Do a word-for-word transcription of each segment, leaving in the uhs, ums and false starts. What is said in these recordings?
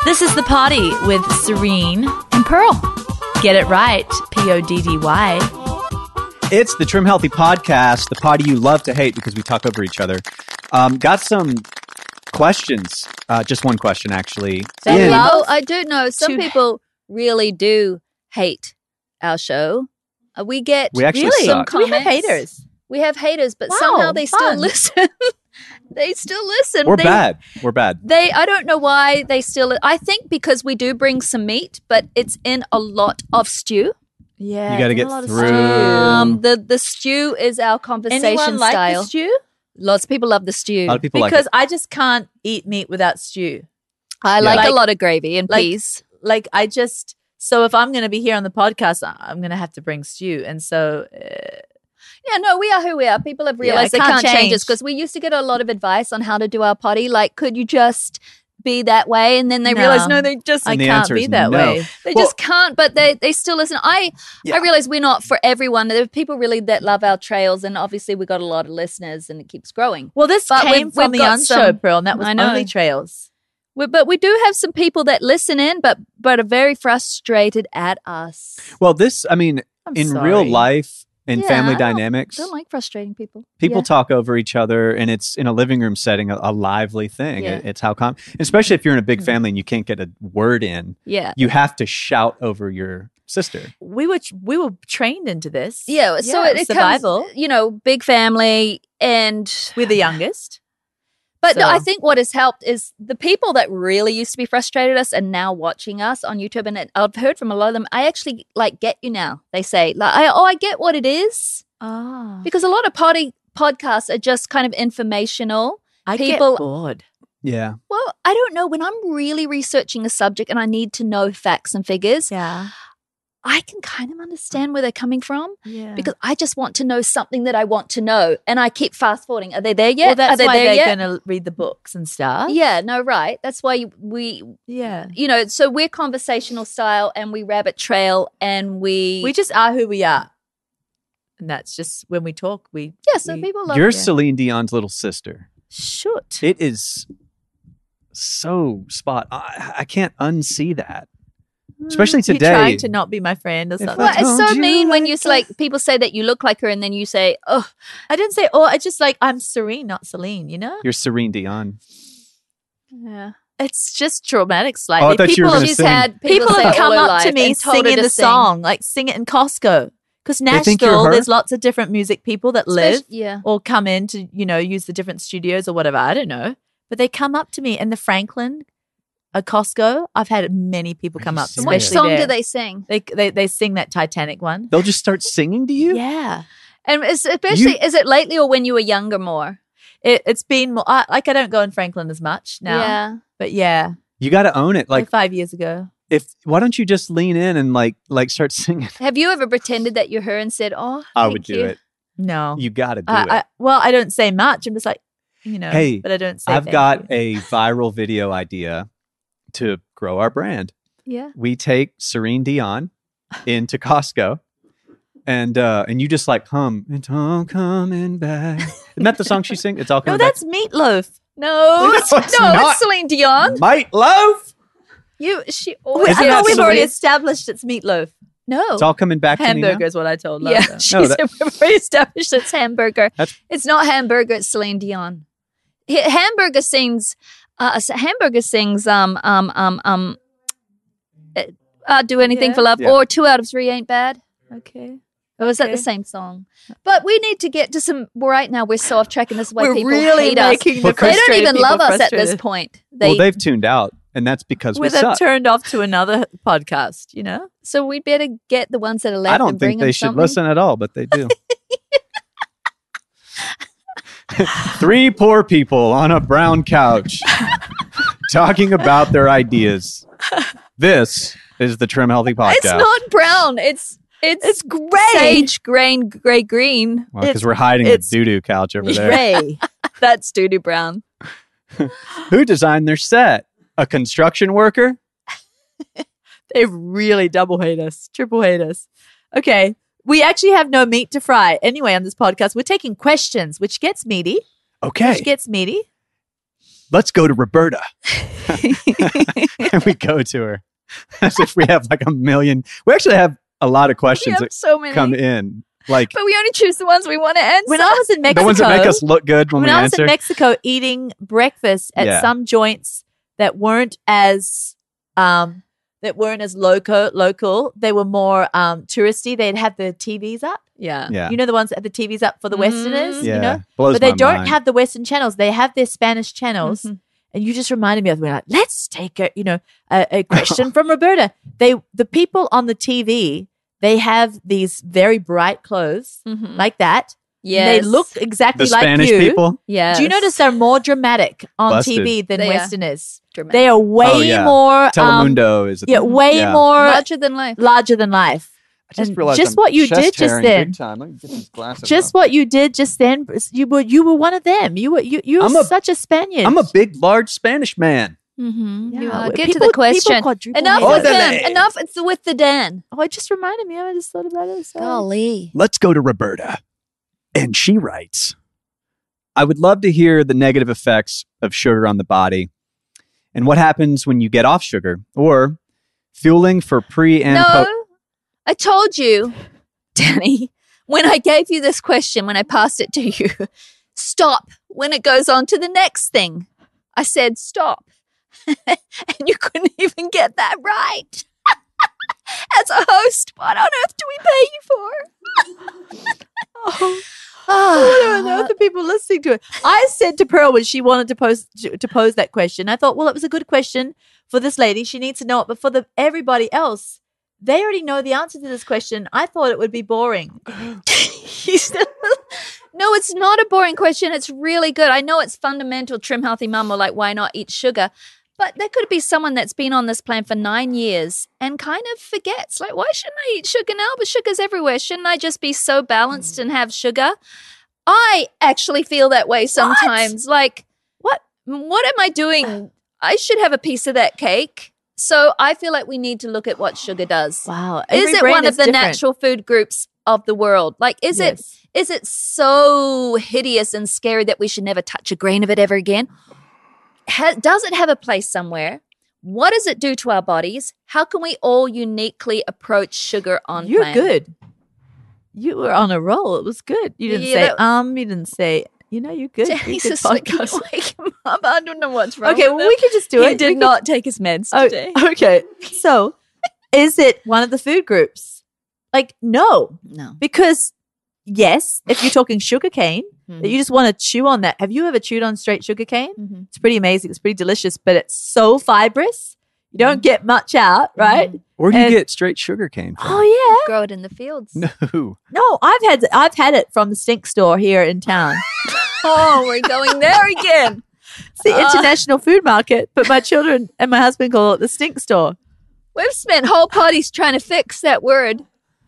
This is The Poddy with Serene and Pearl. Get it right, P O D D Y. It's the Trim Healthy Podcast, the poddy you love to hate because we talk over each other. Um, got some questions. Uh, just one question, actually. Some In- people, I do know, some to- people really do hate our show. Uh, we get We actually really? some suck. We have comments. haters. We have haters, but Wow, somehow they still fun. listen. They still listen. We're they, bad. We're bad. They, I don't know why they still. I think because we do bring some meat, but it's in a lot of stew. Yeah. You gotta there's get a lot of through. stew. Um, the the stew is our conversation Anyone like style. the stew? Lots of people love the stew. A lot of people Because like I just can't eat meat without stew. I Yeah. like, Like- a lot of gravy and like- peas. Like I just so if I'm going to be here on the podcast, I- I'm going to have to bring stew, and so uh, Yeah, no, we are who we are. People have Yeah, realized I they can't can't change us change. because we used to get a lot of advice on how to do our potty. Like, could you just be that way? And then they No. realize, no, they just I And the can't answer be is that no. way. they Well- just can't. But they they still listen. I Yeah. I realize we're not for everyone. There are people really that love our trails, and obviously we got a lot of listeners, and it keeps growing. Well, this But came we've- from we've the got Unshow, some- Pearl, and that was I know. only trails. We, but we do have some people that listen in, but but are very frustrated at us. Well, this, I mean, I'm in sorry. real life, in Yeah, family I don't- dynamics, Don't like frustrating people. people Yeah. talk over each other, and it's in a living room setting, a, a lively thing. Yeah. It- it's how, com- especially if you're in a big family and you can't get a word in, Yeah. you have to shout over your sister. We were we were trained into this. Yeah, so it, it survival. comes, you know, big family, and We're the youngest. but So- I think what has helped is the people that really used to be frustrated at us and now watching us on YouTube, and it, I've heard from a lot of them. I actually like get you now. They say like, I, "Oh, I get what it is," Ah, because a lot of potty podcasts are just kind of informational. I people- get bored. Yeah. Well, I don't know, when I'm really researching a subject and I need to know facts and figures, Yeah, I can kind of understand where they're coming from. yeah. Because I just want to know something that I want to know, and I keep fast forwarding. Are they there yet? well, that's Are they why there they're yet? going to read the books and stuff. Yeah, no, right. That's why you, we, yeah. you know, so we're conversational style, and we rabbit trail, and we, We just are who we are, and that's just when we talk. We yeah. So we- people love You're it. Celine Dion's little sister. should. It is so spot. I, I can't unsee that, especially You're today. trying to not be my friend or If something. Well, it's told so you mean when like you s- like people say that you look like her, and then you say, "Oh, I didn't say. Oh, I just like I'm Serene, not Celine. You know, You're Serene Dion. yeah." it's just traumatic. Slightly. Oh, I thought you people were gonna She's sing. had people say have it come all her up to life me and told her singing to the sing. song, like sing it in Costco. Because think you're Nashville, her? there's lots of different music people that live Especially- yeah. or come in to, you know, use the different studios or whatever. I don't know. But they come up to me, and the Franklin, a Costco, I've had many people Are come you up. serious? What Especially song there. do they sing? They, they they sing that Titanic one. They'll just start singing to you. Yeah, And it's, especially, You- is it lately or when you were younger more? it, it's been more. I, like I don't go in Franklin as much now. Yeah. But yeah, You got to own it. like Like, five years ago. if why don't you just lean in and like like start singing? Have you ever pretended that you're her and said, "Oh, I thank would do you." it. No, You got to do I, it. I, well, I don't say much. I'm just like, you know, Hey, but I don't say. I've thank got you. a viral video idea to grow our brand. Yeah. We take Serene Dion into Costco, and uh and you just like hum, "It's all coming back." Isn't that the song she sings? It's all No, coming back. that's Meatloaf. No, No, it's, it's no, not. it's Celine Dion. Might Loaf. You, she Wait, always I Isn't thought that we've already Celine? established it's Meatloaf. no. It's all coming back to me now. Hamburger is what I told. Yeah, Lisa. she No, said that- we've already established it's hamburger. That's- It's not hamburger. It's Celine Dion. H- hamburger sings. Uh, s- hamburger sings. Um. Um. Um. Um. uh, Uh, do anything Yeah. for love, Yeah. or two out of three ain't bad. Okay. Or was that the Okay. same song? But we need to get to some. Right now, we're so off track, and this is why We're people really hate us. making the Because- They don't frustrated even people love us at this frustrated. point. They, Well, they've tuned out, and that's because we With them suck. turned off to another podcast, you know? so we better get the ones that are left. I don't and bring think them they should something. listen at all, but they do. Three poor people on a brown couch talking about their ideas. This is the Trim Healthy Podcast. It's not brown. It's it's It's gray. sage grain, gray green. Well, because it's- we're hiding the it's doo-doo couch over there. Gray. That's doo doo brown. Who designed their set? A construction worker? They really double hate us, triple hate us. Okay. We actually have no meat to fry. Anyway, on this podcast, we're taking questions, which gets meaty. Okay. Which gets meaty. let's go to Roberta. And we go to her as if we have like a million. We actually have a lot of We questions have that so many. come in. Like But we only choose the ones we want to answer. When I was in Mexico, the ones that make us look good when, when we I was answer. in Mexico eating breakfast at Yeah. some joints that weren't as um that weren't as local local, they were more um touristy. They'd have the T Vs up. yeah. yeah. You know the ones that have the T Vs up for the Westerners, yeah. you know? Blows But they my don't mind. have the Western channels. They have their Spanish channels. Mhm. And you just reminded me of we're like, let's take a you know a, a question from Roberta. They the people on the T V, they have these very bright clothes Mhm. like that. Yes. They look exactly the like Spanish you. people. Yes. Do you notice they're more dramatic on Busted. T V than They are. Westerners? Dramatic. They are way Oh, yeah. more um, Telemundo is a yeah, thing. way Yeah. more larger than life? larger than life. I just and realized just I'm what you did just chest-hairing then. big time. Let me get these glasses Just off. what you did just then, you were you were one of them. You were you you were I'm a- such a Spaniard. I'm a big, large Spanish man. Mm-hmm. Yeah, you are. well, Get people- to the people question. quadruple Enough my with head. him. Enough. It's with the Dan. Oh, it just reminded me. I just thought about it. Sorry. Golly. Let's go to Roberta. And she writes, I would love to hear the negative effects of sugar on the body and what happens when you get off sugar or fueling for pre and No, po- I told you, Danny, when I gave you this question, when I passed it to you, stop when it goes on to the next thing. I said stop. And you couldn't even get that right. As a host, what on earth do we pay you for? Oh. Ah. What are the other people listening to it? I said to Pearl when she wanted to pose to pose that question, I thought, well, it was a good question for this lady. She needs to know it. But for the everybody else, they already know the answer to this question. I thought it would be boring. You still- no, it's not a boring question. It's really good. I know it's fundamental, trim healthy mum, or like, why not eat sugar? But there could be someone that's been on this plan for nine years and kind of forgets, like, why shouldn't I eat sugar now? But sugar's everywhere. Shouldn't I just be so balanced and have sugar? I actually feel that way sometimes. Like, What? what am I doing? I should have a piece of that cake. So I feel like we need to look at what sugar does. Wow. Is Every it brain one of the different. natural food groups of the world? Like, is it Yes. is it so hideous and scary that we should never touch a grain of it ever again? Ha- does it have a place somewhere? What does it do to our bodies? How can we all uniquely approach sugar on You're plan? good. You were on a roll. It was good. You didn't Yeah, say that- um. You didn't say. You know, you're good. You're Danny's good asleep. Can you podcast. wake him up? I don't know what's wrong. Okay, with well, him. we could just do he it. We did could- not take his meds Oh, today. okay. So, is it one of the food groups? Like, no, No. because yes, if you're talking sugar cane, Mhm. that you just want to chew on that. Have you ever chewed on straight sugar cane? Mhm. It's pretty amazing. It's pretty delicious, but it's so fibrous. You don't Mm-hmm. get much out, right? Where do you And- get straight sugar cane from? Oh yeah. Grow it in the fields. No. No, I've had I've had it from the stink store here in town. Oh, we're going there again. It's the Uh. international food market, but my children and my husband call it the stink store. We've spent whole parties trying to fix that word.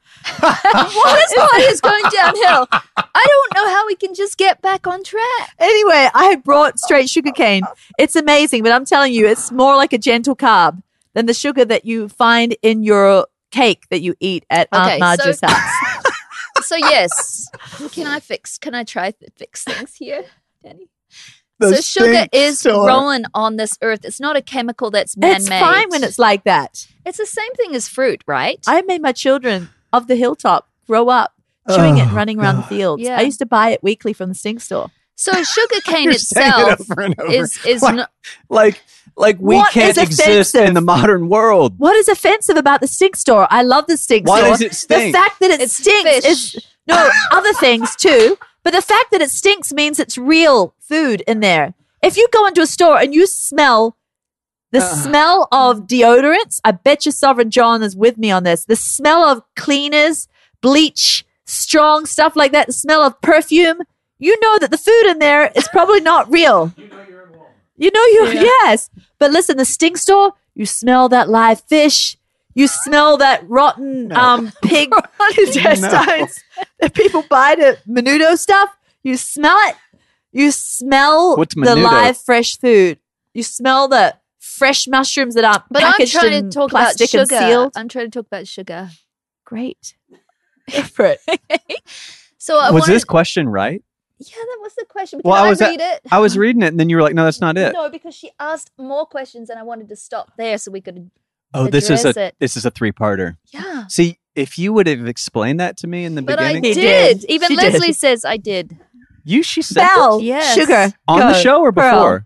This party is going downhill. I don't know how we can just get back on track. Anyway, I brought straight sugar cane. It's amazing, but I'm telling you, it's more like a gentle carb than the sugar that you find in your cake that you eat at Okay, Aunt Marge's so- house. So yes, can I fix? Can I try to fix things here, Danny? The so sugar stink is store. growing on this earth. It's not a chemical that's man-made. It's fine when it's like that. It's the same thing as fruit, right? I made my children of the hilltop grow up chewing it and Oh, running around the God. fields. Yeah. I used to buy it weekly from the stink store. So sugar cane You're saying it itself over and over. is is Like- not. Like, like we What can't is exist offensive? in the modern world. What is offensive about the stink store? I love the stink Why store. does it stink? The fact that it It's stinks fish. is no other things too. But the fact that it stinks means it's real food in there. If you go into a store and you smell the Uh. smell of deodorants, I bet you Sovereign John is with me on this. The smell of cleaners, bleach, strong stuff like that, the smell of perfume, you know that the food in there is probably not real. You know you're in Walmart. You know you Yeah. yes. But listen, the stink store, you smell that live fish. You smell that rotten No. um, pig intestines that people buy to menudo stuff. You smell it. You smell What's the menudo? live fresh food. You smell the fresh mushrooms that aren't But I'm packaged trying in to talk about plastic and sugar. sealed. I'm trying to talk about sugar. Great. Go for it. So I Was wanted, this question right? Yeah, that was the question. Can Well, I I, was at- read it? I was reading it, and then you were like, "No, that's not it." No, because she asked more questions, and I wanted to stop there so we could. Oh, this is address a it. this is a three-parter. Yeah, See, if you would have explained that to me in the but I beginning, He did. did. Even She did. Leslie says I did. you she said Bell, Yes. sugar. on the Go. show or Pearl. before.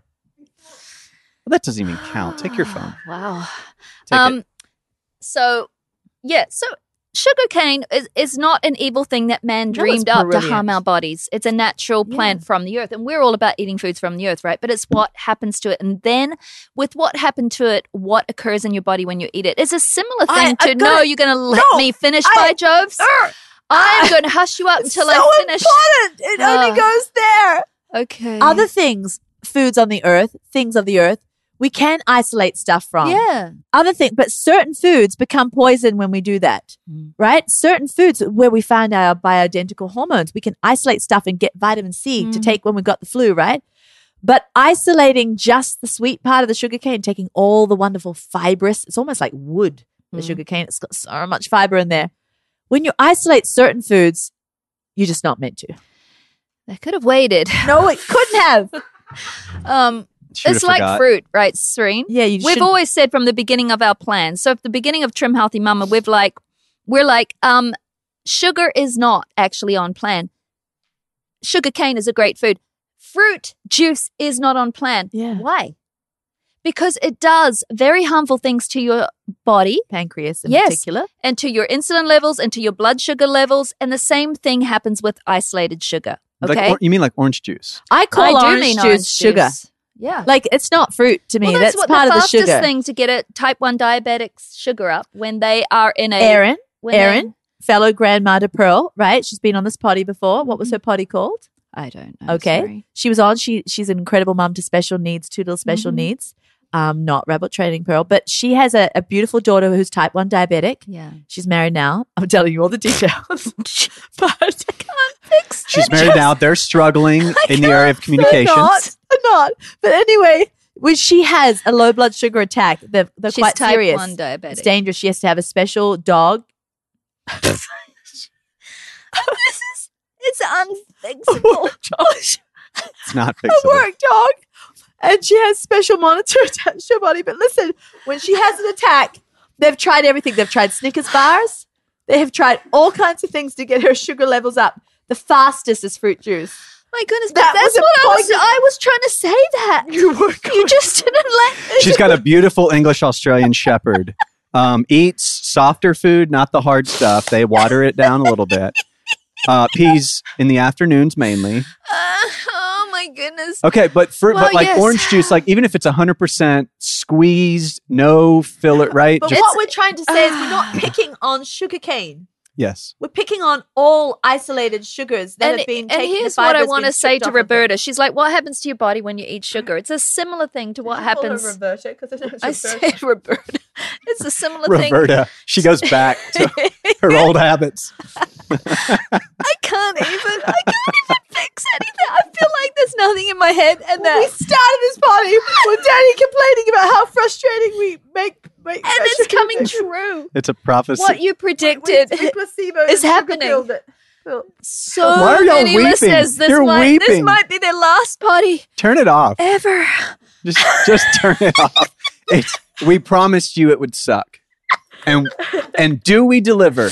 Well, that doesn't even count. Take your phone. Wow. Take um. it. So, yeah. So. Sugarcane is, is not an evil thing that man No, it's dreamed up to brilliant. harm our bodies. It's a natural plant from the earth. And we're all about eating foods from the earth, right? But it's what happens to it. And then with what happened to it, what occurs in your body when you eat it. It's a similar I- thing I to, gotta- no, you're going to let No, me finish, I- by Joves. Urgh. I'm going to hush you up It's until so I finish. important. It only Uh, goes there. Okay. Other things, foods on the earth, things of the earth, we can isolate stuff from. Yeah. Other thing, but certain foods become poison when we do that, Mm. right? Certain foods where we find our bioidentical hormones, we can isolate stuff and get vitamin C to Mm. take when we've got the flu, right? But isolating just the sweet part of the sugarcane, taking all the wonderful fibrous, it's almost like wood, the Mm. sugarcane. It's got so much fiber in there. When you isolate certain foods, you're just not meant to. They could have waited. No, it couldn't have. Um, Should it's have like forgot. fruit, right, Serene? Yeah, you We've should. always said from the beginning of our plan. So at the beginning of Trim Healthy Mama, we've like, we're like, um, sugar is not actually on plan. Sugar cane is a great food. Fruit juice is not on plan. Yeah. Why? Because it does very harmful things to your body pancreas in Yes. particular. and to your insulin levels and to your blood sugar levels. And the same thing happens with isolated sugar. Like Okay. or- you mean like orange juice? I call I do orange mean juice orange sugar. juice. Yeah. Like it's not fruit to me. Well, that's that's, what part the of the fastest sugar. thing to get a type one diabetic's sugar up when they are in a Erin, when they- Erin, fellow grandma to Pearl, right? She's been on this potty before. What was her potty called? I don't know. Okay. sorry. She was on. She she's an incredible mum to special needs, two little special Mhm. needs. Um, not rabbit training Pearl, but she has a, a beautiful daughter who's type one diabetic. Yeah. She's married now. I'm telling you all the details, but I can't fix She's it. married now. They're struggling in the area of They're communication. not. They're not. But anyway, when she has a low blood sugar attack, they're, they're She's quite type serious. one diabetic. It's dangerous. She has to have a special dog. This is it's unfixable. Josh, It's not a fixable. work dog. And she has special monitor attached to her body. But listen, when she has an attack, they've tried everything. They've tried Snickers bars. They have tried all kinds of things to get her sugar levels up. The fastest is fruit juice. My goodness, That but that's was a what I was. poison- I was trying to say that. You were You just didn't let. She's got a beautiful English Australian Shepherd. Um, eats softer food, not the hard stuff. They water it down a little bit. Uh, peas in the afternoons mainly. Uh, oh my goodness. Okay, but fruit, Well, but like yes. orange juice, like even if it's one hundred percent squeezed, no filler, right? But Just- what we're trying to say is we're not picking on sugarcane. yes. We're picking on all isolated sugars that And, have been and taken. here's the what I fiber's want been to say stripped to off of them. Roberta. She's like, "What happens to your body when you eat sugar?" It's a similar thing to what Did you call her happens. Roberta? 'Cause I know it's I Roberta. said Roberta. It's a similar thing. Roberta. She goes back to her old habits. I can't even. I can't even fix anything. I feel like there's nothing in my head, and When we that started this party with Daddy complaining about how frustrating we make, make and it's sugar coming things. true. It's a prophecy. What you We, predicted we placebo is and happening. sugar-filled it. Well, So Why are y'all many weeping? listeners. This You're might this weeping. might be their last party Turn it off. ever. Just just turn it off. It's, we promised you it would suck. And and do we deliver?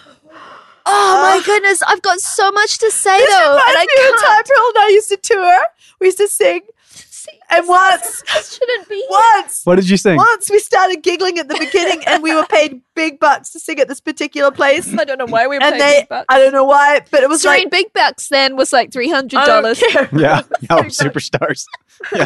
Oh my goodness, I've got so much to say This though, reminds and I me of a time can't. Pearl and I used to tour. We used to sing. See, And once, this shouldn't be. once, What did you sing? once we started giggling at the beginning and we were paid big bucks to sing at this particular place. I don't know why we were And paying they, big bucks. I don't know why, but it was Serene like, big bucks then was like three hundred I dollars. don't care. Yeah. Oh, superstars. Yeah.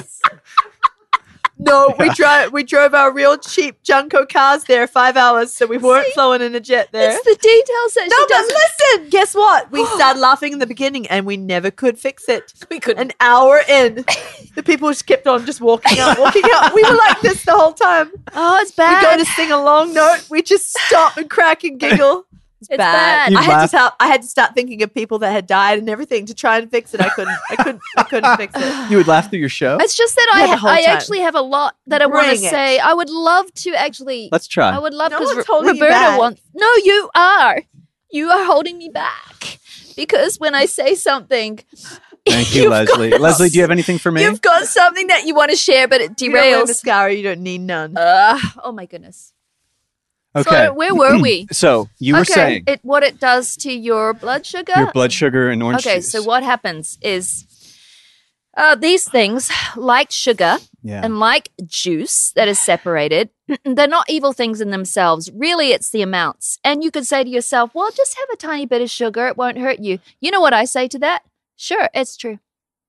No, we drove we drove our real cheap Junko cars there five hours, so we weren't See? flowing in a jet there. It's the details that No, she but doesn't. listen, guess what? We started laughing in the beginning and we never could fix it. We couldn't. An hour in, the people just kept on just walking out, walking out. We were like this the whole time. Oh, it's We bad. go to sing a long note, we just stop and crack and giggle. It's, It's bad. You I had laugh- to start, I had to start thinking of people that had died and everything to try and fix it. I couldn't. I couldn't. I couldn't fix it. You would laugh through your show? It's just that Yeah, I the whole I time. actually have a lot that I want to Bring it. say. I would love to actually. Let's try. I would love No because one's holding you Roberta back. wants. No, you are. You are holding me back because when I say something, Thank you, You've Leslie. got- Leslie, do you have anything for me? You've got something that you want to share, but it If you don't wear derails. mascara, you don't need none. Uh, oh my goodness. Okay. So where were we? So you were okay, saying it, what it does to your blood sugar. your blood sugar and orange Okay, juice. so what happens is uh, these things, like sugar Yeah. and like juice that is separated, they're not evil things in themselves. Really, it's the amounts. And you could say to yourself, well, just have a tiny bit of sugar. It won't hurt you. You know what I say to that? Sure, it's true.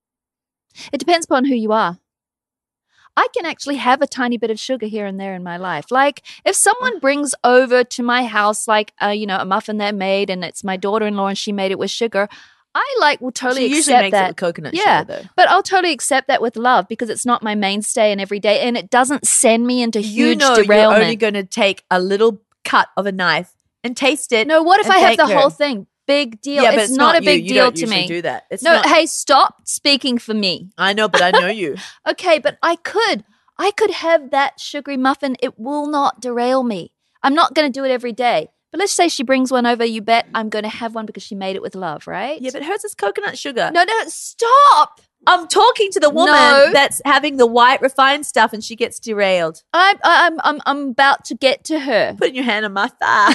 It depends upon who you are. I can actually have a tiny bit of sugar here and there in my life. Like if someone brings over to my house, like, uh, you know, a muffin they made and it's my daughter-in-law and she made it with sugar, I like will totally She usually accept makes that. it with coconut Yeah. sugar, though. But I'll totally accept that with love because it's not my mainstay and every day and it doesn't send me into You huge know you're derailment. only going to take a little cut of a knife and taste it. no, what if and I have thank the her. whole thing? Big deal. Yeah, it's, but it's not, a you. big You deal don't to usually me. do that. It's no, not. hey, stop speaking for me. I know, but I know you. Okay, but I could. I could have that sugary muffin. It will not derail me. I'm not going to do it every day. But let's say she brings one over. You bet I'm going to have one because she made it with love, right? Yeah, but hers is coconut sugar. No, no, stop. I'm talking to the woman No. that's having the white refined stuff and she gets derailed. I'm, I'm, I'm, I'm about to get to her. Putting your hand on my thigh.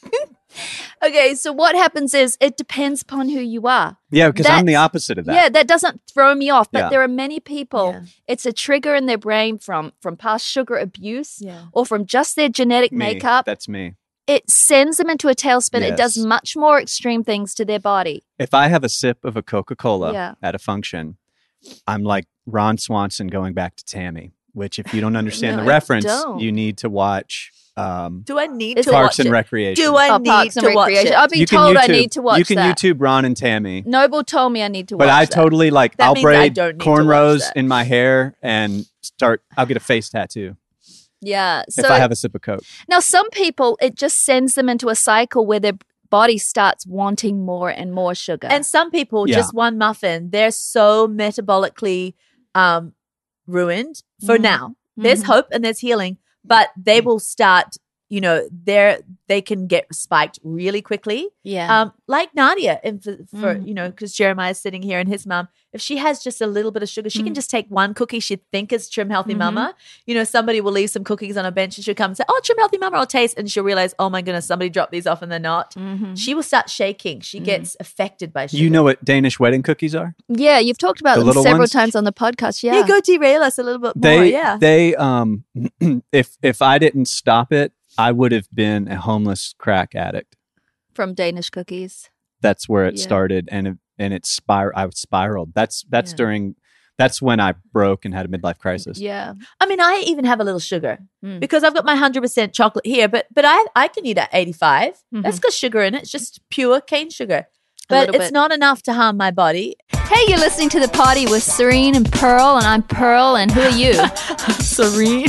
Okay, so what happens is it depends upon who you are. yeah, because I'm the that's- opposite of that. Yeah, that doesn't throw me off. But Yeah. there are many people, Yeah. it's a trigger in their brain from from past sugar abuse Yeah. or from just their genetic Me. makeup. That's me. It sends them into a tailspin. It does Yes. much more extreme things to their body. If I have a sip of a Coca-Cola Yeah. at a function, I'm like Ron Swanson going back to Tammy, which if you don't understand No, the I reference, don't. you need to watch um, Do I need Is to it- Parks watch and it? Recreation. Do I Oh, need Parks and to watch Recreation. it? I've been you can told I YouTube- need to watch You can that. YouTube Ron and Tammy. Noble told me I need to watch But I that. totally like That I'll means I braid don't need to watch cornrows that. in my hair and start I'll get a face tattoo Yeah. So if I have a sip of Coke. now some people, it just sends them into a cycle where their body starts wanting more and more sugar. And some people, Yeah. just one muffin, they're so metabolically um, ruined for Mhm. now. There's Mhm. hope and there's healing, but they will start, you know, they're, they can get spiked really quickly. yeah. Um, like Nadia, and for, for Mm. you know, because Jeremiah's sitting here and his mom, if she has just a little bit of sugar, she can Mm. just take one cookie. She'd think it's Trim Healthy Mhm. Mama. You know, somebody will leave some cookies on a bench and she'll come and say, "Oh, Trim Healthy Mama, I'll taste," and she'll realize, "Oh my goodness, somebody dropped these off and they're not." Mhm. She will start shaking. She Mm. gets affected by sugar. You know what Danish wedding cookies are? Yeah, you've talked about The them little several ones? times on the podcast. Yeah. Yeah, go derail us a little bit more. They yeah. they um if if I didn't stop it, I would have been a homeless crack addict. From Danish cookies. That's where it Yeah. started and it, and it spir I spiraled. That's that's Yeah. during that's when I broke and had a midlife crisis. Yeah. I mean, I even have a little sugar Mm. because I've got my one hundred percent chocolate here, but but I I can eat at eighty-five. Mhm. That's got sugar in it. It's just pure cane sugar. But little it's bit. not enough to harm my body. Hey, you're listening to The Party with Serene and Pearl, and I'm Pearl, and who are you? Serene.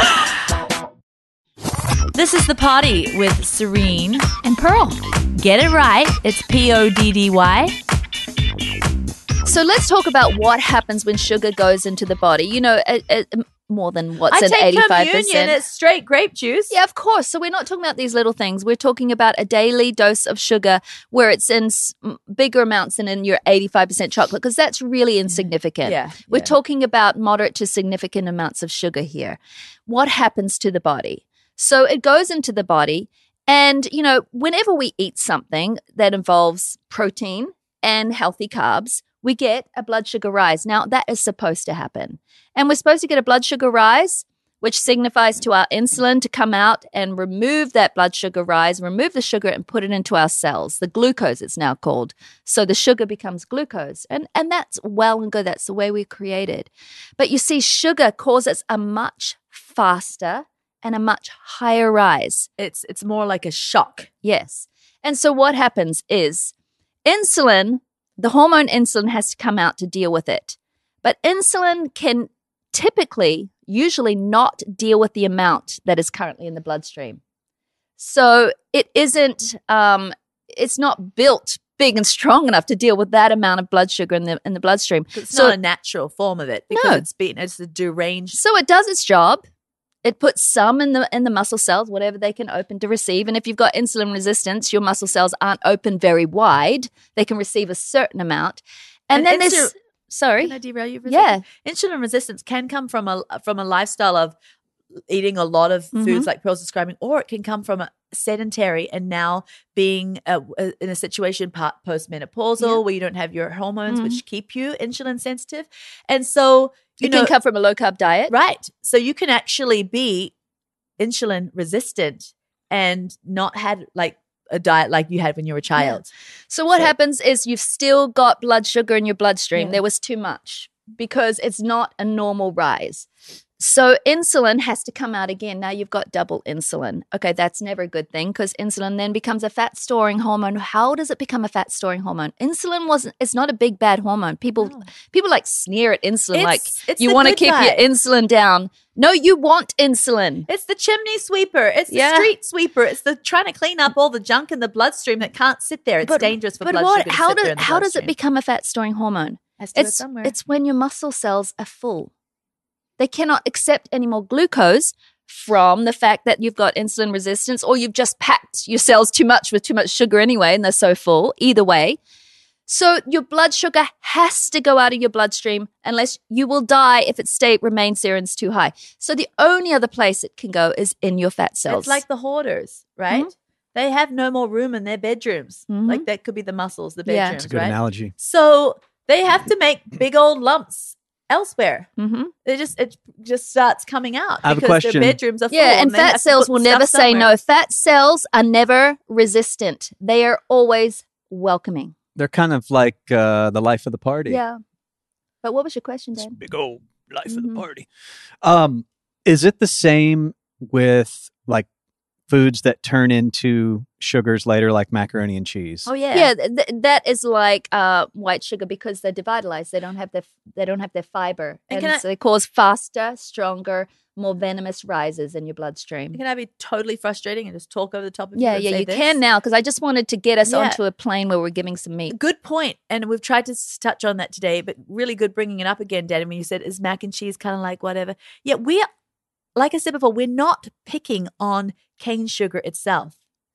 This is The Party with Serene. and Pearl. Get it right. It's P O D D Y. So let's talk about what happens when sugar goes into the body. You know, uh, uh, more than what's I an take eighty-five communion. percent. It's straight grape juice. Yeah, of course. So we're not talking about these little things. We're talking about a daily dose of sugar where it's in s- m- bigger amounts than in your eighty-five percent chocolate, because that's really insignificant. Yeah. We're yeah. talking about moderate to significant amounts of sugar here. What happens to the body? So it goes into the body. And, you know, whenever we eat something that involves protein and healthy carbs, we get a blood sugar rise. Now, that is supposed to happen. And we're supposed to get a blood sugar rise, which signifies to our insulin to come out and remove that blood sugar rise, remove the sugar and put it into our cells. The glucose, it's now called. So the sugar becomes glucose. And, and that's well and good. That's the way we're created. But you see, sugar causes a much faster and a much higher rise. It's it's more like a shock. Yes. And so what happens is insulin, the hormone insulin has to come out to deal with it. But insulin can typically, usually not deal with the amount that is currently in the bloodstream. So it isn't, um, it's not built big and strong enough to deal with that amount of blood sugar in the in the bloodstream. It's So- not a natural form of it because No. it's been it's a deranged. So it does its job. It puts some in the in the muscle cells, whatever they can open to receive. And if you've got insulin resistance, your muscle cells aren't open very wide. They can receive a certain amount. And, then insul- there's sorry. Can I derail you for a Yeah. second? Insulin resistance can come from a from a lifestyle of eating a lot of foods Mhm. like Pearl's describing, or it can come from a sedentary and now being uh, uh, in a situation po- postmenopausal Yeah. where you don't have your hormones Mhm. which keep you insulin sensitive. And so, you, You, know, can come from a low carb diet. right. So you can actually be insulin resistant and not had like a diet like you had when you were a child. So what So- happens is you've still got blood sugar in your bloodstream. Yeah. There was too much because it's not a normal rise. So insulin has to come out again. Now you've got double insulin. Okay, that's never a good thing because insulin then becomes a fat storing hormone. How does it become a fat storing hormone? Insulin wasn't it's not a big bad hormone. People No. people like sneer at insulin It's- like it's you the want to good keep guy. your insulin down. No, you want insulin. It's the chimney sweeper. It's the Yeah. street sweeper. It's the trying to clean up all the junk in the bloodstream that can't sit there. It's dangerous for but blood what, sugar to how sit does there in the how does it bloodstream. become a fat storing hormone? Has to go It's somewhere. it's when your muscle cells are full. They cannot accept any more glucose from the fact that you've got insulin resistance or you've just packed your cells too much with too much sugar anyway and they're so full. Either way. So your blood sugar has to go out of your bloodstream unless you will die if its state remains there and it's too high. So the only other place it can go is in your fat cells. It's like the hoarders, right? Mhm. They have no more room in their bedrooms. Mhm. Like that could be the muscles, the Yeah. bedrooms, That's a good right? analogy. So they have to make big old lumps elsewhere. Mhm. It just it just starts coming out I have a because question. their bedrooms are full. Yeah, and they have fat to cells put will stuff never say somewhere. no. Fat cells are never resistant. They are always welcoming. They're kind of like uh, the life of the party. Yeah. But what was your question, It's Dan? big old life of Mhm. the party. Um, is it the same with like foods that turn into sugars later, like macaroni and cheese? Oh yeah. Yeah, th- th- that is like uh, white sugar because they're devitalized. They don't have their they don't have their fiber, And and, can I- so they cause faster, stronger, more venomous rises in your bloodstream. Can I be totally frustrating and just talk over the top of Yeah, you? and yeah, say you this? can now because I just wanted to get us Yeah. onto a plane where we're giving some meat. Good point. And we've tried to s- touch on that today, but really good bringing it up again, Danny, when you said, is mac and cheese kind of like whatever? Yeah, we are, like I said before, we're not picking on cane sugar itself.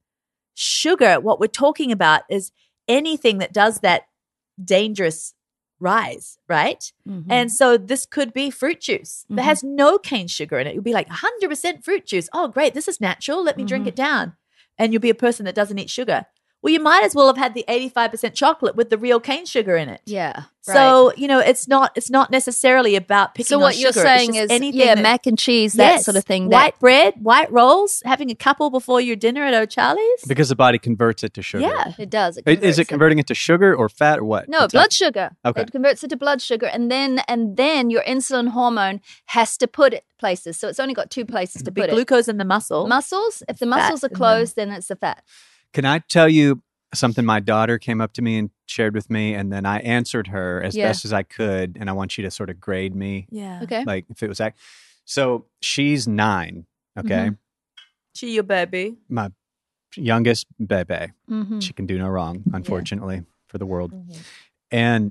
Sugar, what we're talking about is anything that does that dangerous rise, right? Mhm. And so this could be fruit juice that Mhm. has no cane sugar in it. You'll be like one hundred percent fruit juice. Oh, great. This is natural. Let me drink Mhm. it down. And you'll be a person that doesn't eat sugar. Well, you might as well have had the eighty-five percent chocolate with the real cane sugar in it. yeah, right. So, you know, it's not it's not necessarily about picking so on what you're sugar. It's saying just is, anything yeah, that- mac and cheese, that Yes. sort of thing. White That, bread, white rolls, having a couple before your dinner at O'Charlie's. Because the body converts it to sugar. Yeah. it does. It I- Is converts it converting it to sugar or fat or what? No, What's blood that? sugar. Okay. It converts it to blood sugar, and then and then your insulin hormone has to put it places. So it's only got two places to Be put glucose in the muscle. it. Muscles. If the Fat muscles are in the- closed, then it's the fat. Can I tell you something my daughter came up to me and shared with me, and then I answered her as Yeah. best as I could, and I want you to sort of grade me, Yeah. Okay. like if it was that. So she's nine, okay? Mhm. She your baby. My youngest bebe. Mm-hmm. She can do no wrong, unfortunately, for the world. Mhm. And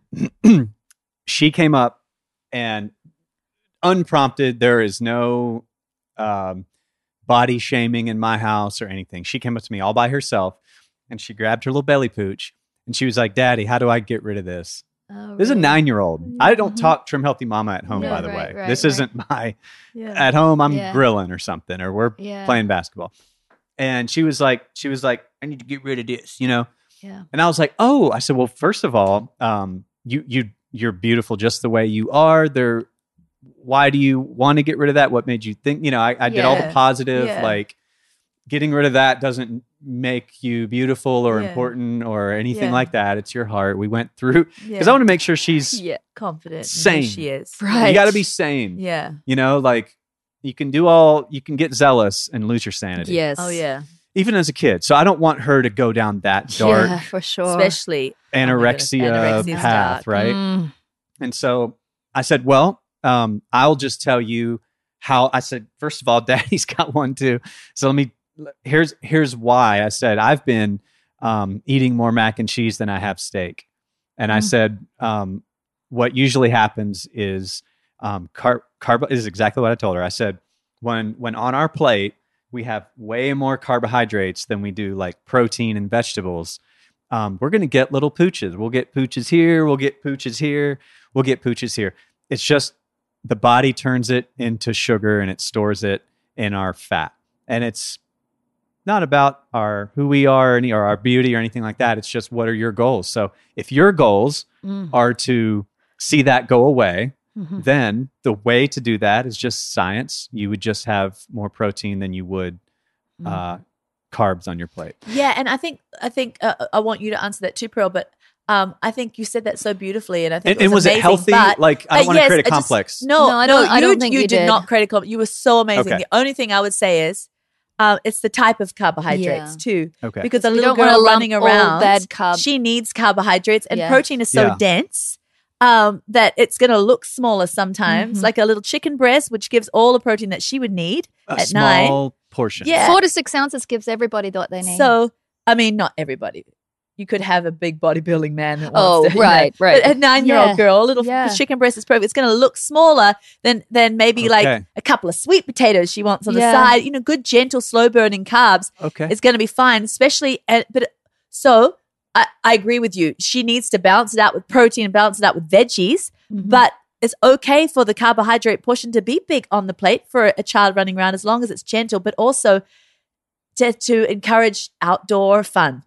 she came up and unprompted, there is no um, body shaming in my house or anything. She came up to me all by herself and she grabbed her little belly pooch and she was like, Daddy, how do I get rid of this? Oh, This is a really? nine year old. I don't Mhm. talk Trim Healthy Mama at home, Yeah, by the right, way. right, this right. isn't my, Yeah. at home, I'm Yeah. grilling or something, or we're Yeah. playing basketball. And she was like, she was like, I need to get rid of this, you know? Yeah. And I was like, oh, I said, well, first of all, um, you, you, you're beautiful just the way you are. There, why do you want to get rid of that? What made you think, you know, I, I did all the Yeah. positive, Yeah. like getting rid of that doesn't make you beautiful or Yeah. important or anything Yeah. like that. It's your heart. We went through, because Yeah. I want to make sure she's, Yeah. confident in who Sane. she is. Right. you got to be sane, Yeah. you know, like you can do all, you can get zealous and lose your sanity. Yes. Oh yeah. Even as a kid. So I don't want her to go down that dark Yeah, for sure. Especially anorexia, Anorexia's path, dark. right? Mm. And so I said, well, um, I'll just tell you how. I said, first of all, Daddy's got one too. So let me, here's, here's why. I said, I've been um, eating more mac and cheese than I have steak. And I Mm. said, um, what usually happens is um, car- carb is exactly what I told her. I said, when, when on our plate, we have way more carbohydrates than we do like protein and vegetables. Um, we're going to get little pooches. We'll get pooches here. We'll get pooches here. we'll get pooches here. It's just the body turns it into sugar and it stores it in our fat. And it's not about our who we are or, any, or our beauty or anything like that. It's just what are your goals? So if your goals Mm. are to see that go away, Mhm. then the way to do that is just science. You would just have more protein than you would Mm. uh, carbs on your plate. Yeah, and I think I think uh, I want you to answer that too, Pearl. But um, I think you said that so beautifully, and I think And, it and was was it amazing, healthy? but- Like, I don't Uh, want to yes, create a I just- complex. No, No, I no, don't- I you, don't think you you did did. not create a compliment. You were so amazing. Okay. The only thing I would say is, uh, it's the type of carbohydrates Yeah. too, Okay. because a You little don't wanna girl lump running all around, bad carb- she needs carbohydrates, and Yeah. protein is so Yeah. dense um, that it's going to look smaller sometimes, Mhm. like a little chicken breast, which gives all the protein that she would need A at nine. small portion. Yeah. Four to six ounces gives everybody what they need. So, I mean, not everybody. You could have a big bodybuilding man that Oh, wants to, you know, right, right. But a nine-year-old Yeah. girl, a little Yeah. chicken breast is perfect. It's going to look smaller than than maybe like Okay. a couple of sweet potatoes she wants on Yeah. the side. You know, good, gentle, slow-burning carbs. Okay. It's going to be fine, especially. At, but so I, I agree with you. She needs to balance it out with protein and balance it out with veggies. Mhm. But it's okay for the carbohydrate portion to be big on the plate for a child running around as long as it's gentle, but also to, to encourage outdoor fun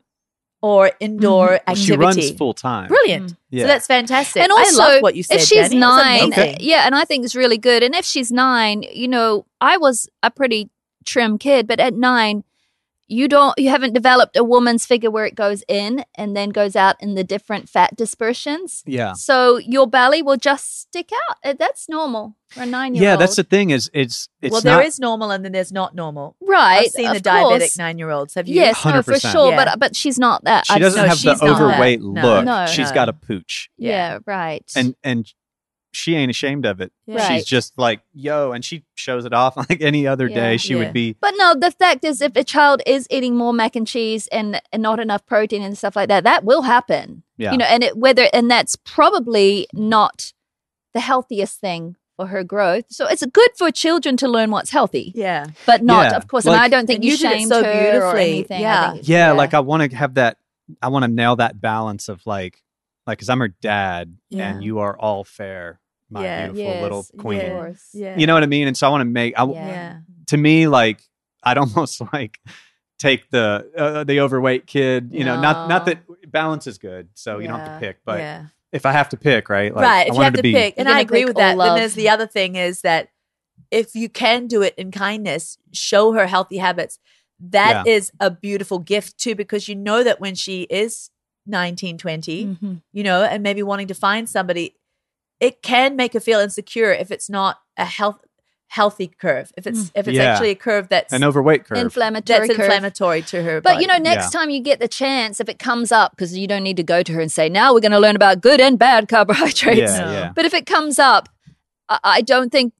or indoor Well, activity. she runs full time. Brilliant. Yeah. So that's fantastic. And also, I love what you said, if she's Danny. It was nine, amazing. uh, yeah, and I think it's really good. And if she's nine, you know, I was a pretty trim kid, but at nine, you don't, you haven't developed a woman's figure where it goes in and then goes out in the different fat dispersions. Yeah. So your belly will just stick out. Uh, That's normal for a nine-year-old. Yeah, that's the thing is it's it's well, not there is normal and then there's not normal. right. I've seen of the diabetic course. nine-year-olds. Have you? Yes, no, for one hundred percent. sure. Yeah. But but she's not that. she I've- doesn't no, have the she's not overweight that. No. look. No. She's No. got a pooch. Yeah, right. And and she ain't ashamed of it. Yeah. Right. She's just like, yo, and she shows it off like any other Yeah. day. She Yeah. would be But no, the fact is, if a child is eating more mac and cheese and, and not enough protein and stuff like that, that will happen. Yeah. You know, and it, whether and that's probably not the healthiest thing for her growth. So it's good for children to learn what's healthy, Yeah. but not, Yeah. of course. and Like- I don't think And you you did it shamed so her or beautifully. anything. I Yeah. think it's- yeah, like I want to have that. I want to nail that balance of like, like, because I'm her dad, Yeah. and you are all fair, my Yeah. beautiful Yes, little of queen. Yeah. course. Yeah. You know what I mean? And so I want to make. I, Yeah. Yeah. To me, like I'd almost like take the uh, the overweight kid. You know, not not No. that balance is good, so you don't have to Yeah. pick. But yeah. if I have to pick, right? Like, right. I If you want have her to be, pick, and You're I gonna agree pick with all that. Then love. there's the other thing is that if you can do it in kindness, show her healthy habits. That Yeah. is a beautiful gift too, because you know that when she is nineteen, twenty, Mhm. you know, and maybe wanting to find somebody, it can make her feel insecure if it's not a health healthy curve. If it's if it's Yeah. actually a curve that's an overweight curve. Inflammatory that's curve. inflammatory to her. But you know, body. next Yeah. time you get the chance, if it comes up, because you don't need to go to her and say, "Now we're going to learn about good and bad carbohydrates." yeah, No. yeah. But if it comes up, I, I don't think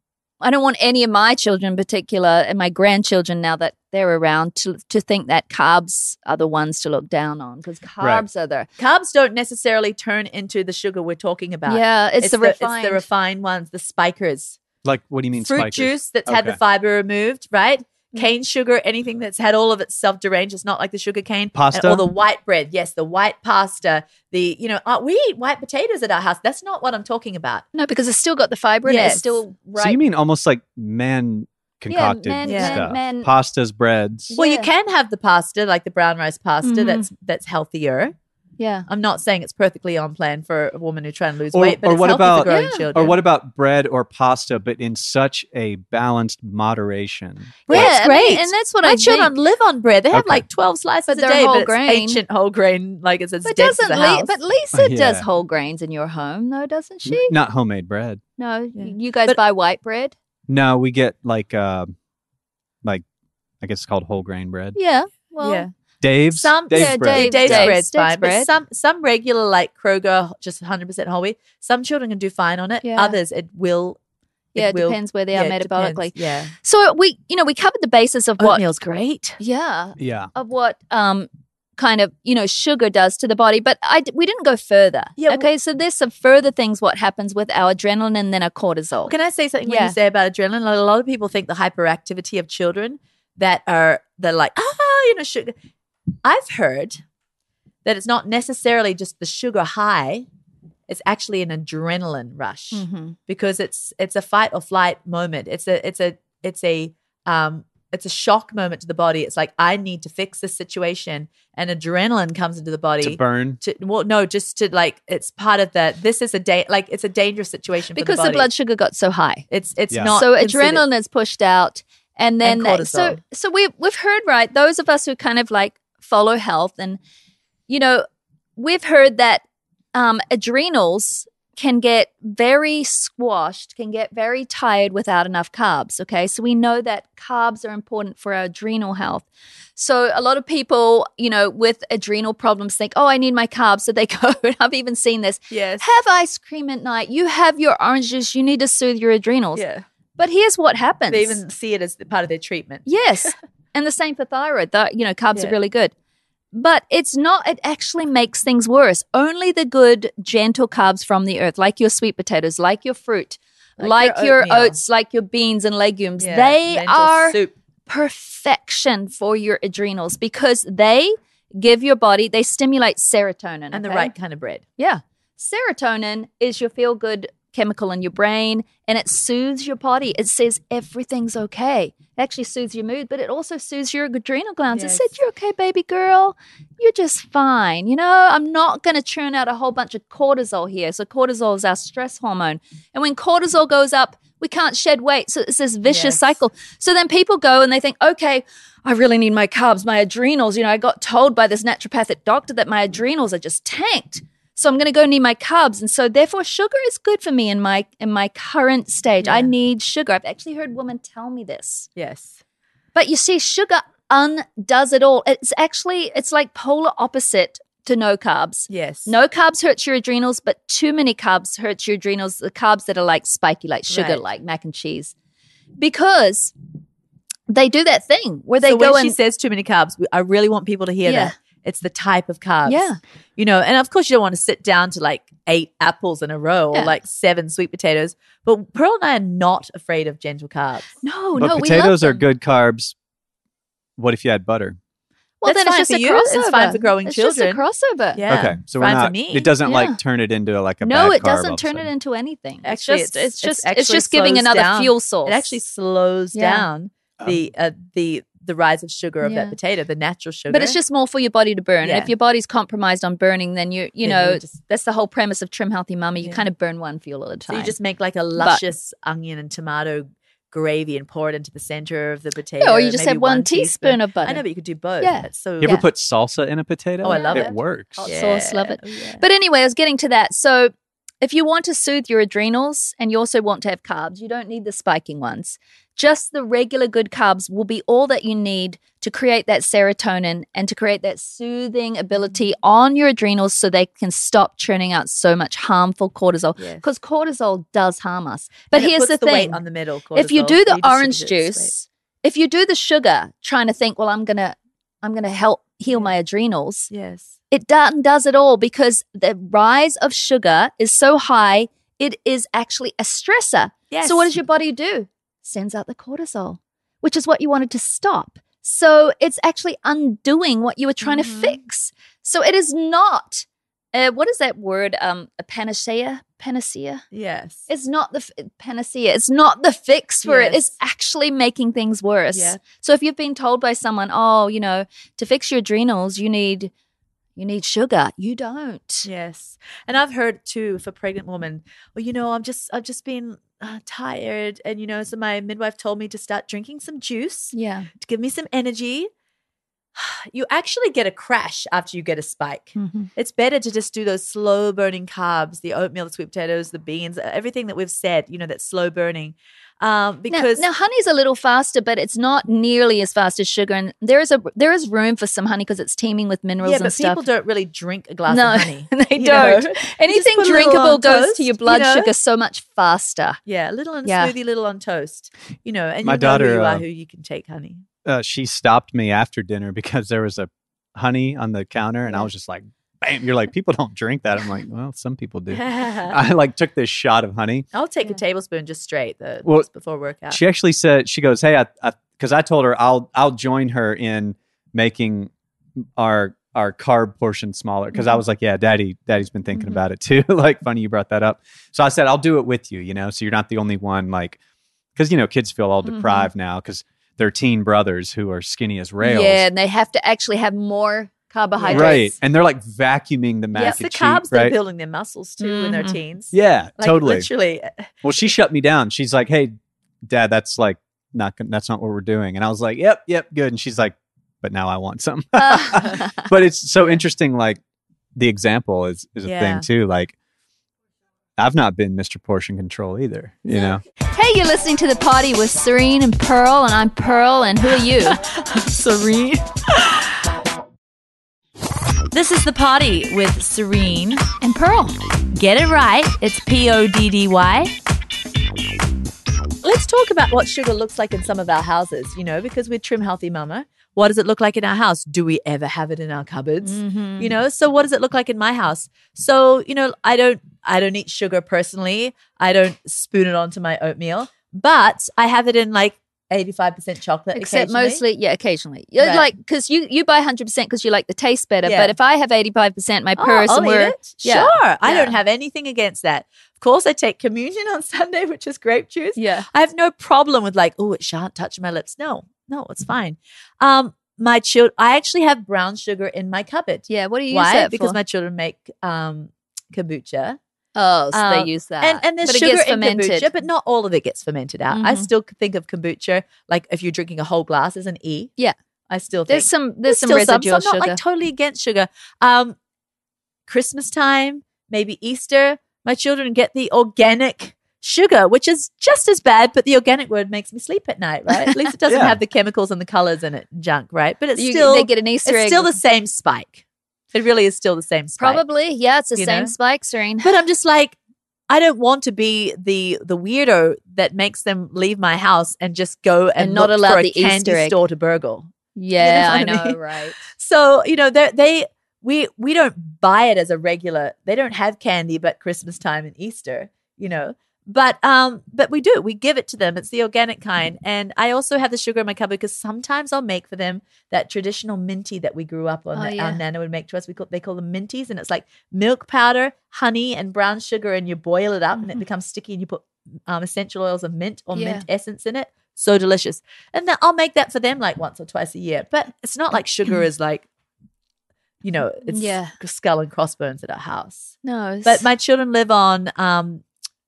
I don't want any of my children in particular and my grandchildren now that they're around to to think that carbs are the ones to look down on because carbs are the carbs don't necessarily turn into the sugar we're talking about. yeah it's, the refined. it's the refined ones, the spikers. Like, what do you mean, Fruit spikers? juice that's had the Okay. fiber removed, right? Mm. Cane sugar, anything that's had all of its self deranged, it's not like the sugar cane. Pasta? And, or the white bread, yes, the white pasta. The you know uh, we eat white potatoes at our house. That's not what I'm talking about. no, because it's still got the fiber in it. Yes. It's still right. So you mean almost like man concocted man- man- stuff, man- pastas, breads. Well, you Yeah. can have the pasta, like the brown rice pasta, Mhm. that's that's healthier. yeah. I'm not saying it's perfectly on plan for a woman who's trying to lose Or- weight, but or it's what healthy about- for growing Yeah. children. Or what about bread or pasta, but in such a balanced moderation? Bread's Yeah, and- great. and that's what My I children think. live on bread. They have Okay. like twelve slices But a they're day, whole but it's grain. ancient whole grain, like it's as But dense doesn't as a Li- house. but Lisa Yeah. does whole grains in your home, though, doesn't she? N- Not homemade bread. No, Yeah. you guys But- buy white bread. No, we get like, uh, like I guess it's called whole grain bread. Yeah, well, yeah. Dave's, Some Dave's yeah, bread. Dave- Dave's Dave's- bread's Dave's fine, bread. but some some regular like Kroger, just one hundred percent whole wheat. Some children can do fine on it. Yeah. Others, it will. yeah, it will- depends where they yeah, are it metabolically. depends. Yeah, So we, you know, we covered the basis of what, oatmeal's great. yeah, Yeah. of what um kind of you know sugar does to the body, but I d- we didn't go further. Yeah, okay, so there's some further things what happens with our adrenaline and then our cortisol. Can I say something when Yeah. you say about adrenaline? Like, a lot of people think the hyperactivity of children that are they're like, ah, you know, sugar. I've heard that it's not necessarily just the sugar high. it's actually an adrenaline rush Mm-hmm. because it's it's a fight or flight moment. It's a it's a it's a um it's a shock moment to the body. It's like, I need to fix this situation, and adrenaline comes into the body To burn. to well no just to like, it's part of that. This is a day like it's a dangerous situation Because for the, the body. blood sugar got so high. It's it's Yeah. not So considered- adrenaline is pushed out, and then And that, so cortisol. so we we've heard, right, those of us who kind of like follow health, and you know, we've heard that um, adrenals can get very squashed, can get very tired without enough carbs. Okay, so we know that carbs are important for our adrenal health. So a lot of people, you know, with adrenal problems think, oh, I need my carbs, so they go. And I've even seen this. yes Have ice cream at night. You have your orange juice. You need to soothe your adrenals. yeah But here's what happens. they even see it as part of their treatment. Yes. And the same for thyroid. The, you know, carbs Yeah. are really good. But it's not, it actually makes things worse. Only the good, gentle carbs from the earth, like your sweet potatoes, like your fruit, like, Like your your, oatmeal. oats, like your beans and legumes, Yeah, they lentil are soup. perfection for your adrenals because they give your body, they stimulate serotonin. and the okay? right kind of bread. Yeah. Serotonin is your feel good chemical in your brain, and it soothes your body. It says everything's okay. It actually soothes your mood, but it also soothes your adrenal glands. Yes. It said, you're okay, baby girl. You're just fine. You know, I'm not going to churn out a whole bunch of cortisol here. So cortisol is our stress hormone. And when cortisol goes up, we can't shed weight. So it's this vicious Yes. cycle. So then people go and they think, okay, I really need my carbs, my adrenals. You know, I got told by this naturopathic doctor that my adrenals are just tanked. So I'm going to go need my carbs. And so therefore sugar is good for me in my in my current stage. I Yeah. need sugar. I've actually heard women tell me this. Yes. But you see, sugar undoes it all. It's actually, it's like polar opposite to no carbs. Yes. No carbs hurts your adrenals, but too many carbs hurts your adrenals. The carbs that are like spiky, like sugar, Right. like mac and cheese. Because they do that thing where they so go when and she says too many carbs, I really want people to hear Yeah. that. It's the type of carbs. Yeah. You know, and of course you don't want to sit down to like eight apples in a row Yeah. or like seven sweet potatoes. But Pearl and I are not afraid of gentle carbs. no, but no, potatoes we are love them. good carbs. What if you had butter? Well, That's then it's fine just for a you. crossover. It's fine for growing it's children. just a crossover. Yeah. Okay, so we're Fine for not. me. It doesn't Yeah. like turn it into like a No, bad it carb all doesn't of a turn it sudden. into anything. It's Actually, just, it's- it's just, it's it's, actually just giving slows another down. fuel source. It actually slows Yeah. down the uh, the the rise of sugar of Yeah. that potato, the natural sugar. But it's just more for your body to burn. Yeah. And if your body's compromised on burning, then you, you Then know, you just- that's the whole premise of Trim Healthy Mummy. You Yeah. kind of burn one fuel at a so time. you just make like a luscious onion and tomato gravy and pour it into the center of the potato. Yeah, or you just maybe have one teaspoon of butter. I know, but you could do both. Yeah. That's so You ever Yeah. put salsa in a potato? Oh, I love it. it. works. Hot sauce, love it. Oh, yeah. But anyway, I was getting to that. So if you want to soothe your adrenals and you also want to have carbs, you don't need the spiking ones. Just the regular good carbs will be all that you need to create that serotonin and to create that soothing ability on your adrenals so they can stop churning out so much harmful cortisol. Yes. Because cortisol does harm us. But And it here's puts the weight thing. on the middle. If you cortisol, do the redistributes orange its juice, if you do the sugar, trying to think, well, I'm gonna, I'm gonna help heal my adrenals. weight. Yes. It does, does it all because the rise of sugar is so high, it is actually a stressor. Yes. So what does your body do? Sends out the cortisol, which is what you wanted to stop. So it's actually undoing what you were trying Mhm. to fix. So it is not, uh, what is that word? Um, a panacea? Panacea? Yes. It's not the f- panacea. It's not the fix for it. It's Yes. actually making things worse. Yeah. So if you've been told by someone, oh, you know, to fix your adrenals, you need you need sugar. You don't. Yes, and I've heard too for pregnant women. Well, you know, I'm just I've just been uh, tired, and you know, so my midwife told me to start drinking some juice Yeah. to give me some energy. You actually get a crash after you get a spike. Mhm. It's better to just do those slow burning carbs, the oatmeal, the sweet potatoes, the beans, everything that we've said. You know, that's slow burning. Um, because now, now honey's a little faster, but it's not nearly as fast as sugar. And there is a there is room for some honey because it's teeming with minerals yeah, and but stuff. people don't really drink a glass no, of honey. they you don't. know? Anything put a little drinkable on goes toast, to your you blood know? sugar so much faster. Yeah, a little on a Yeah. smoothie, little on toast. You know, and My you know daughter, who you uh, are, who you can take honey. Uh, she stopped me after dinner because there was a honey on the counter, and I Yeah. was just like, "Bam!" You're like, people don't drink that. I'm like, well, some people do. I'll I like took this shot of honey. take Yeah. a tablespoon just straight the, Well, just before workout. She actually said, she goes, "Hey, I," because I, I told her I'll I'll join her in making our our carb portion smaller because Mm-hmm. I was like, yeah, daddy, daddy's been thinking Mhm. about it too. Like, funny you brought that up. So I said, I'll do it with you, you know, so you're not the only one, like, because, you know, kids feel all Mhm. deprived now because their teen brothers who are skinny as rails. Yeah, and they have to actually have more carbohydrates. Right. And they're like vacuuming the mac Yes, and the carbs, cheese, they're right? building their muscles too when they're Mhm. teens. Yeah, Like, totally. literally. Well, she shut me down. She's like, hey, dad, that's like, not, gon- that's not what we're doing. And I was like, yep, yep, good. And she's like, but now I want some. Uh, But it's so interesting. Like the example is, is a Yeah. thing too. Like I've not been Mister Portion Control either, you know? Hey, you're listening to The Party with Serene and Pearl, and I'm Pearl, and who are you? Serene. This is The Party with Serene. And Pearl. Get it right. It's P O D D Y. Let's talk about what sugar looks like in some of our houses, you know, because we're Trim Healthy Mama. What does it look like in our house? Do we ever have it in our cupboards? Mm-hmm. You know, so what does it look like in my house? So, you know, I don't I don't eat sugar personally. I don't spoon it onto my oatmeal, but I have it in like eighty-five percent chocolate. Except occasionally. mostly, yeah, occasionally. Yeah, Right. Like, because you, you buy one hundred percent because you like the taste better. Yeah. But if I have eighty-five percent, my Oh, purse, I'll and eat we're, it. yeah. Sure. I Yeah. don't have anything against that. Of course, I take communion on Sunday, which is grape juice. yeah. I have no problem with like, oh, it shan't touch my lips. No, no, it's fine. Um, my children, I actually have brown sugar in my cupboard. Yeah. What do you use Why? that Because for? my children make um kombucha. oh, so um, they use that. And and there's but sugar it gets in fermented. kombucha, but not all of it gets fermented out. I Mhm. still think of kombucha like if you're drinking a whole glass as an E. Yeah. I still think There's some there's some still residual so I'm sugar. not like totally against sugar. Um, Christmas time, maybe Easter, my children get the organic sugar, which is just as bad, but the organic word makes me sleep at night, right? At least it doesn't Yeah. have the chemicals and the colors in it, and junk, right? But it's You- still they get an Easter it's egg. still the same spike. It really is still the same spike. Probably, yeah. It's the You same know? spike, Serene. But I'm just like, I don't want to be the the weirdo that makes them leave my house and just go and, And not look allow for a the candy Easter egg. store to burgle. Yeah, I You know what I know, mean? right? So, you know, they they we we don't buy it as a regular. They don't have candy but Christmas time and Easter, you know. But um but we do. We give it to them. It's the organic kind. And I also have the sugar in my cupboard because sometimes I'll make for them that traditional minty that we grew up on Oh, that yeah. our nana would make to us. We call they call them minties, and it's like milk powder, honey, and brown sugar, and you boil it up and it Mhm. becomes sticky, and you put um, essential oils of mint or Yeah. mint essence in it. So delicious. And then I'll make that for them like once or twice a year. But it's not like sugar is like, you know, it's Yeah. skull and crossbones at our house. No, it's- But my children live on um,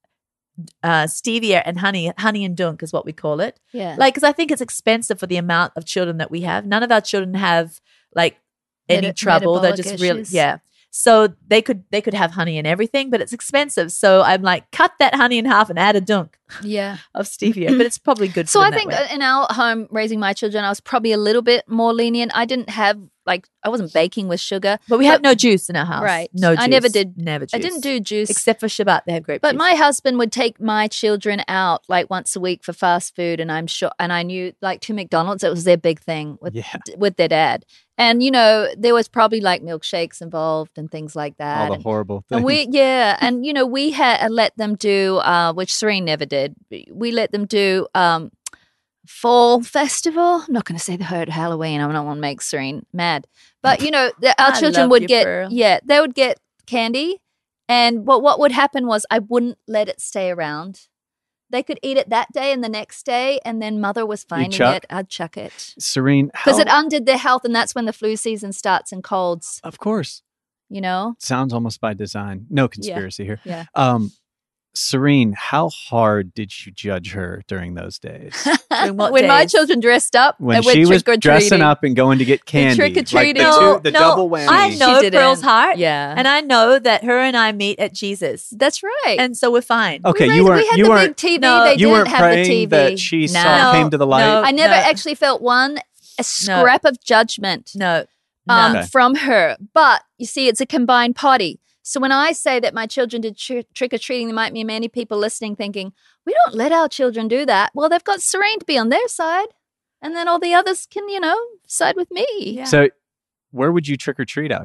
uh, stevia and honey. Honey and dunk is what we call it. yeah, Like, because I think it's expensive for the amount of children that we have. None of our children have like any Meta- trouble. They're metabolic just really, issues. yeah. So they could they could have honey and everything, but it's expensive. So I'm like, cut that honey in half and add a dunk yeah. of stevia. But it's probably good. So for I them that think way. in our home, raising my children, I was probably a little bit more lenient. I didn't have like I wasn't baking with sugar. But we have no juice in our house. Right. No juice. I never did- Never juice. I didn't do juice. Except for Shabbat, they have grape But juice. my husband would take my children out like once a week for fast food, and I'm sure, and I knew like to McDonald's, it was their big thing with Yeah. with their dad. And you know, there was probably like milkshakes involved and things like that. All the And- horrible things. And we, yeah, and you know, we had let them do, uh, which Serene never did. We let them do um, fall festival. I'm not going to say the word Halloween. I don't want to make Serene mad, but you know, the, our I children love would you, get, Pearl. yeah, they would get candy, and what what would happen was I wouldn't let it stay around. They could eat it that day and the next day, and then mother was finding chuck? it. I'd chuck it Serene, because how- it undid their health, and that's when the flu season starts and colds. of course, You know, sounds almost by design. No conspiracy here. yeah. Um, Serene, how hard did you judge her during those days? During what when my days? children dressed up When and went she was trick or dressing treating. up and going to get candy, trick-or-treating. like the, No, two, the no, double whammy. I She know didn't. Pearl's heart. Yeah, And I know that her and I meet at Jesus. that's right. And so we're fine. Okay, we you raised- weren't. We had you the weren't. big T V. No, they you didn't weren't have the praying T V. that she no. saw came to the light. No. I never No. actually felt one a scrap of judgment No. No. um, Okay. from her. But you see, it's a combined party. So when I say that my children did tr- trick or treating, there might be many people listening thinking, we don't let our children do that. Well, they've got Serene to be on their side, and then all the others can, you know, side with me. Yeah. So, where would you trick or treat out here?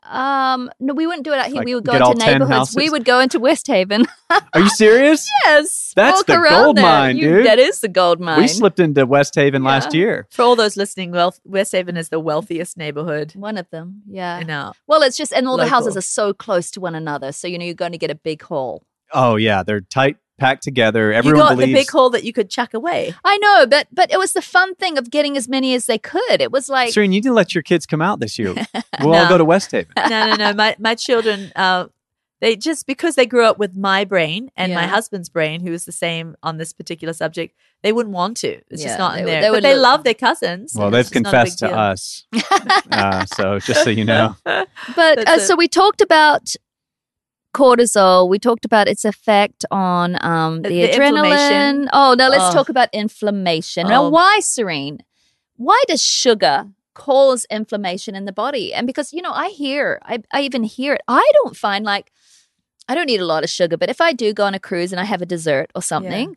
Um, no, we wouldn't do it out here. Like, we would go get all into ten neighborhoods. We houses? would go into West Haven. Are you serious? Yes. That's walk the around gold there. mine, You- dude. That is the gold mine. We slipped into West Haven Yeah. last year. For all those listening, well, West Haven is the wealthiest neighborhood One of them. Yeah. in our. Well, it's just, and all the Local. houses are so close to one another. So, you know, you're going to get a big haul. Oh yeah, they're tight, packed together. You Everyone got believes. the big hole that you could chuck away. I know, but but it was the fun thing of getting as many as they could. It was like, Serene, you need to let your kids come out this year. We'll No. all go to West Haven. No, no, no. My my children, uh, they just because they grew up with my brain and my Yeah. husband's brain, who is the same on this particular subject, they wouldn't want to. It's Yeah, just not they in would- there. they but would they look- love their cousins. Well, and they've it's just not a confessed big to deal. us. uh, so just so you know. but That's uh, it. so we talked about cortisol. We talked about its effect on um, the, The adrenaline. inflammation. Oh, now let's Oh. talk about inflammation. Now, Oh. why, Serene? Why does sugar cause inflammation in the body? And because, you know, I hear, I, I even hear it. I don't find like, I don't eat a lot of sugar, but if I do go on a cruise and I have a dessert or something,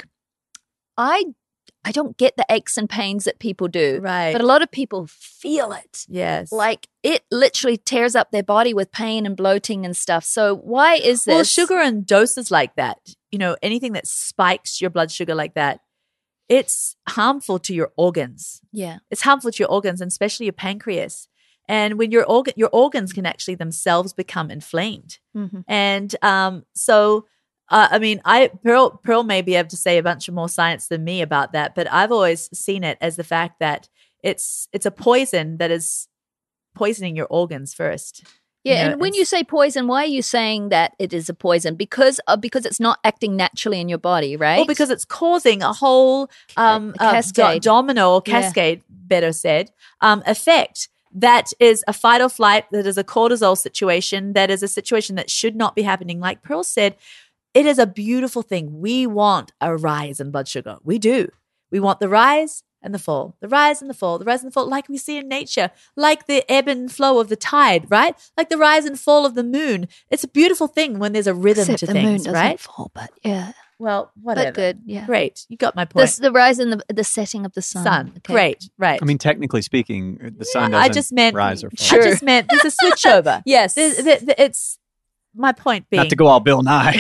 I I don't get the aches and pains that people do. Right. But a lot of people feel it. Yes. Like it literally tears up their body with pain and bloating and stuff. So why is this? Well, sugar in doses like that, you know, anything that spikes your blood sugar like that, it's harmful to your organs. Yeah. It's harmful to your organs, and especially your pancreas. And when your organ, your organs can actually themselves become inflamed. Mm-hmm. And um, so, uh, I mean, I Pearl Pearl may be able to say a bunch of more science than me about that, but I've always seen it as the fact that it's it's a poison that is poisoning your organs first. Yeah, You know, and when it's- you say poison, why are you saying that it is a poison? Because uh, because it's not acting naturally in your body, right? Well, because it's causing a whole um, A uh, cascade. do- domino or Yeah. cascade, better said, um, effect that is a fight or flight, that is a cortisol situation, that is a situation that should not be happening. Like Pearl said, it is a beautiful thing. We want a rise in blood sugar. We do. We want the rise and the fall, the rise and the fall, the rise and the fall, like we see in nature, like the ebb and flow of the tide, right? Like the rise and fall of the moon. It's a beautiful thing when there's a rhythm Except to the moon things, doesn't right? fall, but yeah, Well, whatever. but good, yeah. Great. You got my point. This, the rise and the the setting of the sun. Sun. Okay. Great. Right. I mean, technically speaking, the sun I doesn't just meant rise or fall. Sure. I just meant there's a switchover. Yes. There's- the- the- it's my point being Not to go all Bill Nye.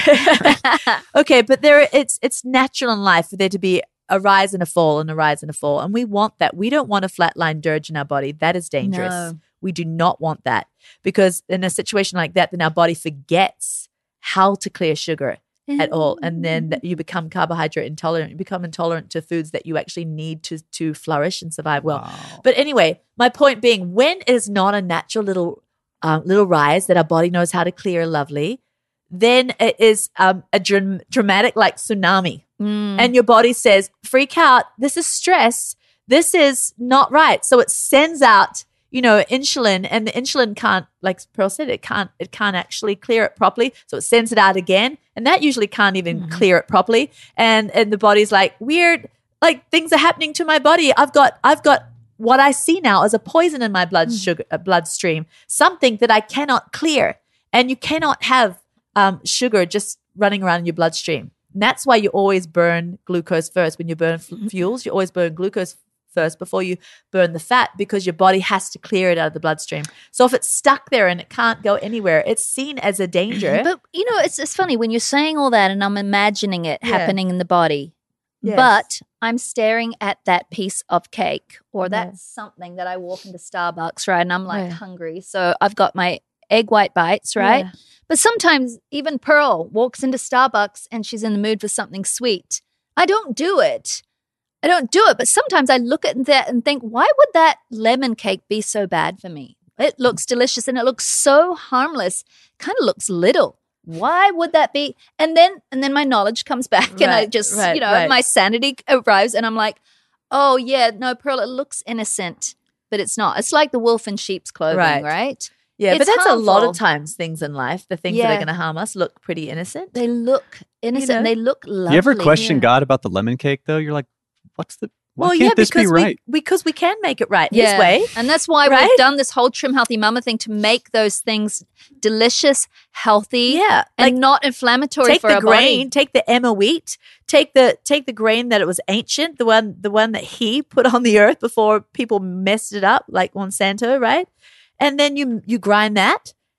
okay, but there it's it's natural in life for there to be a rise and a fall and a rise and a fall, and we want that. We don't want a flatline dirge in our body. That is dangerous. No. We do not want that, because in a situation like that, then our body forgets how to clear sugar at all, and then that you become carbohydrate intolerant. You become intolerant to foods that you actually need to to flourish and survive well. Wow. But anyway, my point being, when it is not a natural little um, little rise that our body knows how to clear lovely, then it is um, a dram- dramatic like tsunami. Mm. And your body says, freak out. This is stress. This is not right. So it sends out, you know, insulin, and the insulin can't, like Pearl said, it can't, it can't actually clear it properly. So it sends it out again, and that usually can't even Mhm. clear it properly. And and the body's like, weird, like things are happening to my body. I've got, I've got what I see now as a poison in my blood sugar, uh, bloodstream, something that I cannot clear. And you cannot have um, sugar just running around in your bloodstream. And that's why you always burn glucose first. When you burn f- fuels, you always burn glucose first before you burn the fat, because your body has to clear it out of the bloodstream. So if it's stuck there and it can't go anywhere, it's seen as a danger. But you know, it's it's funny when you're saying all that, and I'm imagining it Yeah. happening in the body. Yes. But I'm staring at that piece of cake or that Yeah. something that I walk into Starbucks, right? And I'm like Yeah. hungry. So I've got my egg white bites, right? Yeah. But sometimes even Pearl walks into Starbucks and she's in the mood for something sweet. I don't do it. I don't do it. But sometimes I look at that and think, why would that lemon cake be so bad for me? It looks delicious and it looks so harmless. Kind of looks little. Why would that be? And then and then my knowledge comes back and I Right, just, right, you know, right. my sanity arrives and I'm like, oh yeah, no, Pearl, it looks innocent, but it's not. It's like the wolf in sheep's clothing, Right. right? Yeah, but It's that's a lot harmful. of times things in life, the things that are Yeah. going to harm us look pretty innocent. They look innocent. know? and They look lovely. You ever question yeah. God about the lemon cake though? You're like, what's the? Why well, can't yeah, this because be right? we because we can make it right Yeah. his way. And that's why Right? we've done this whole Trim Healthy Mama thing to make those things delicious, healthy, Yeah, and like not inflammatory take for the our grain, body. take the Emma wheat, take the take the grain that it was ancient, the one the one that he put on the earth before people messed it up, like Monsanto, right? And then you you grind that,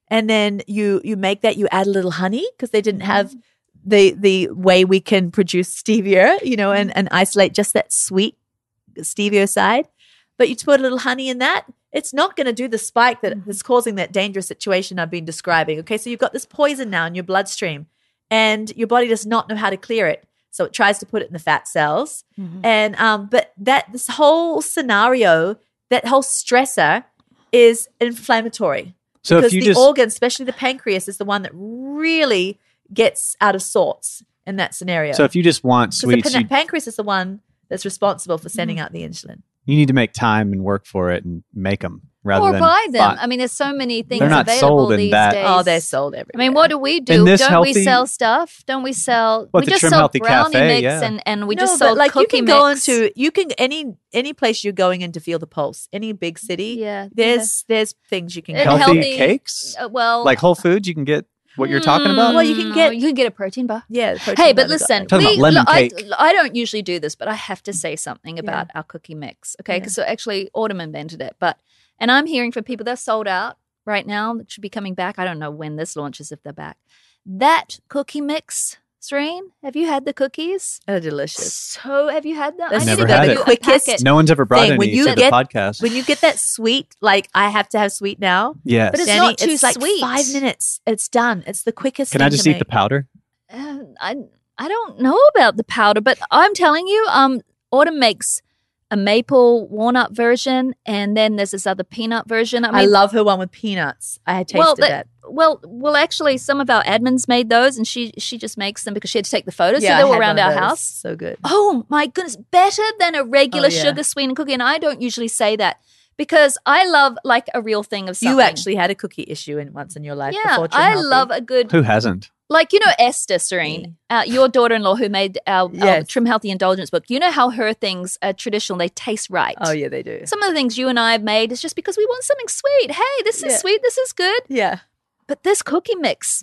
and then you you make that. You add a little honey because they didn't have the the way we can produce stevia, you know, and and isolate just that sweet stevia side. But you put a little honey in that. It's not going to do the spike that is causing that dangerous situation I've been describing. Okay, so you've got this poison now in your bloodstream, and your body does not know how to clear it, so it tries to put it in the fat cells. Mm-hmm. And um, but that this whole scenario, that whole stressor, is inflammatory. So because if you the just organ, especially the pancreas, is the one that really gets out of sorts in that scenario. so if you just want Because sweets, the you, pan- pancreas is the one that's responsible for sending out the insulin. you need to make time and work for it and make them rather Or than buy them. buy- I mean, there's so many things They're not available sold in these that- days. Oh, they're sold I everywhere. mean, what do we In do? this Don't healthy- we sell stuff? Don't we sell? What, we the just Trim sell Healthy brownie Cafe? mix, Yeah. and, and we no, just but sold like you cookie can go mix. into you can any any place you're going in to feel the pulse. Any big city, yeah. there's there's things you can And go. healthy, healthy- cakes, yeah. Uh, well, like Whole Foods. You can get what you're talking about. Well, you can get- you can get a protein bar. Yeah. the protein Hey, but powder's got listen, that. Talking we, about lemon look, I, cake. I don't usually do this, but I have to say something about our cookie mix, okay? Yeah. Because so actually, Autumn invented it, but and I'm hearing from people they're sold out right now. That should be coming back. I don't know when this launches, if they're back. That cookie mix, Serene, have you had the cookies? They're delicious. So have you had them? That's I Never need to had get it. you a Quickest- packet. No one's ever brought Thing, any when you to get- the podcast. When you get that sweet, like I have to have sweet now. yes. But it's Danny, not too it's like sweet. five minutes. It's done. It's the quickest. Can thing I just to eat the make. powder? Uh, I I don't know about the powder, but I'm telling you, um, Autumn makes a maple walnut version, and then there's this other peanut version. I I, mean, love her one with peanuts. I had tasted well, that. Well, well, actually, some of our admins made those, and she she just makes them because she had to take the photos, Yeah, so they I were had around one our of those. house. So good. Oh my goodness, better than a regular Oh, yeah. sugar sweetened cookie, and I don't usually say that because I love like a real thing of something. You actually had a cookie issue in once in your life. yeah, before Trim I Healthy. love a good Who hasn't? like you know Esther Serene, uh, your daughter-in-law who made our, our Yes. Trim Healthy Indulgence book. You know how her things are traditional; they taste right. Oh yeah, they do. Some of the things you and I have made is just because we want something sweet. Hey, this is Yeah. sweet. This is good. Yeah. But this cookie mix,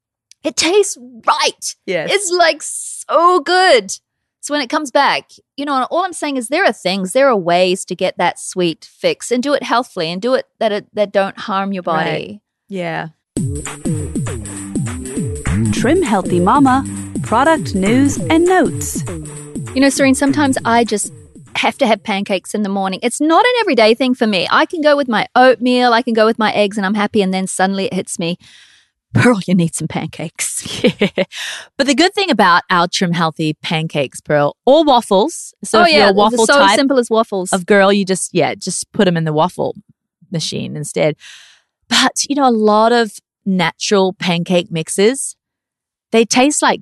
it tastes right. Yes. It's like so good. So when it comes back, you know, all I'm saying is there are things, there are ways to get that sweet fix and do it healthfully and do it that it, that don't harm your body. Right. Yeah. Trim Healthy Mama, product news and notes. You know, Serene, sometimes I just have to have pancakes in the morning. It's not an everyday thing for me. I can go with my oatmeal, I can go with my eggs, and I'm happy. And then suddenly it hits me, Pearl, you need some pancakes. Yeah. But the good thing about our Trim Healthy pancakes, Pearl, or waffles. So oh, if you're yeah. a waffle so type simple as waffles. of girl, you just, yeah, just put them in the waffle machine instead. But, you know, a lot of natural pancake mixes, they taste like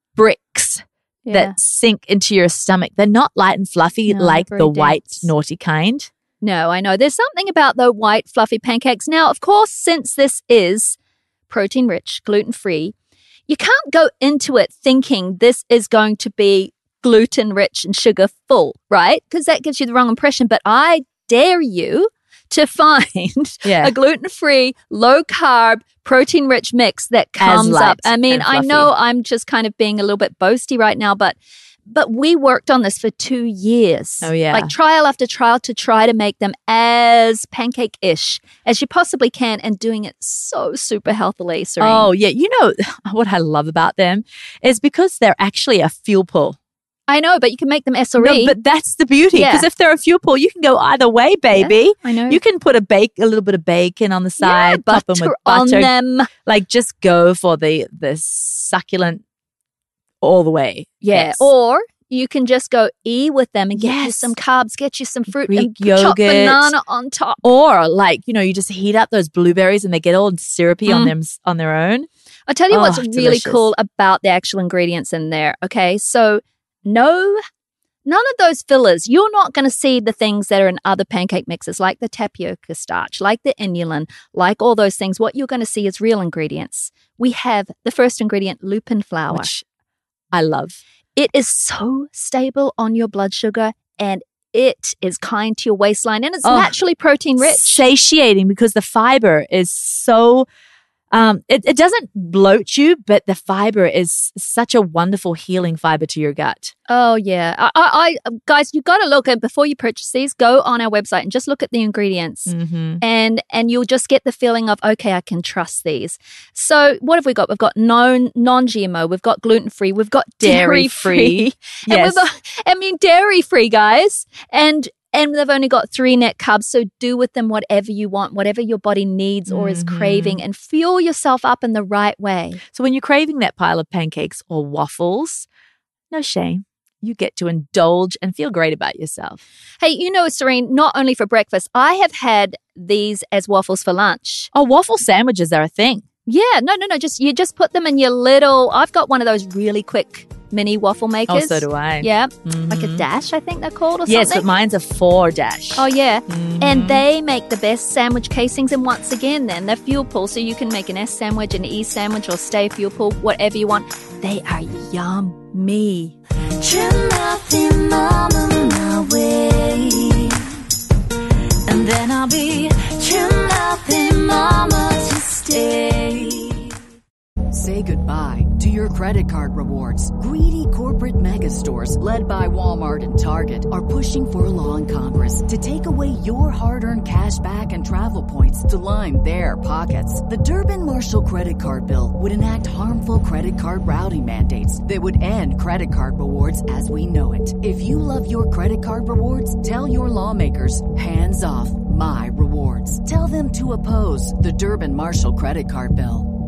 bricks Yeah. that sink into your stomach. They're not light and fluffy No, like very the white dense. naughty kind. No, I know. There's something about the white, fluffy pancakes. Now, of course, since this is protein rich, gluten free, you can't go into it thinking this is going to be gluten rich and sugar full, right? Because that gives you the wrong impression. But I dare you to find Yeah. a gluten free, low carb, protein rich mix that comes light up. I mean, and I fluffy. know I'm just kind of being a little bit boasty right now, but. But we worked on this for two years. Oh, yeah. Like trial after trial to try to make them as pancake-ish as you possibly can and doing it so super healthily, Serene. Oh, yeah. You know, what I love about them is because they're actually a fuel pull. I know, but you can make them S R No, E. but that's the beauty. Yeah. Because if they're a fuel pull, you can go either way, baby. I know. You can put a bake, a little bit of bacon on the yeah, side, top butter them with on butter. them. Like just go for the the succulent all the way. Yeah. Yes. Or you can just go E with them and get you Yes. some carbs, get you some fruit Greek and chop yogurt. banana on top. Or like, you know, you just heat up those blueberries and they get all syrupy on Mm. them on their own. I'll tell you Oh, what's really delicious. cool about the actual ingredients in there. Okay. So no, none of those fillers. You're not going to see the things that are in other pancake mixes like the tapioca starch, like the inulin, like all those things. What you're going to see is real ingredients. We have the first ingredient, lupin flour. Which I love. It is so stable on your blood sugar and it is kind to your waistline and it's Oh, naturally protein rich. Satiating because the fiber is so Um, it, it doesn't bloat you, but the fiber is such a wonderful healing fiber to your gut. Oh, yeah. I, I, I guys, you got to look at, before you purchase these, go on our website and just look at the ingredients. Mm-hmm. And and you'll just get the feeling of, okay, I can trust these. So what have we got? We've got non, non-G M O. We've got gluten-free. We've got dairy-free. Dairy-free. And Yes. we've got, I mean, dairy-free, guys. And And they've only got three net carbs, so do with them whatever you want, whatever your body needs or is Mhm. craving, and fuel yourself up in the right way. So when you're craving that pile of pancakes or waffles, no shame. You get to indulge and feel great about yourself. Hey, you know, Serene, not only for breakfast, I have had these as waffles for lunch. Oh, waffle sandwiches are a thing. Yeah, no, no, no. Just you just put them in your little. I've got one of those really quick mini waffle makers. Oh, so do I. Yeah, Mhm. like a dash, I think they're called, or Yes, but something. mine's a four dash. Oh yeah, Mhm. and they make the best sandwich casings. And once again, then they're fuel pool, so you can make an S sandwich, an E sandwich, or stay fuel pool, whatever you want. They are yummy. Trim out the mama my way, and then I'll be trim out the mama to stay. Say goodbye to your credit card rewards. Greedy corporate mega stores, led by Walmart and Target, are pushing for a law in Congress to take away your hard-earned cash back and travel points to line their pockets. The Durbin-Marshall credit card bill would enact harmful credit card routing mandates that would end credit card rewards as we know it. If you love your credit card rewards, tell your lawmakers, hands off my rewards. Tell them to oppose the Durbin-Marshall credit card bill.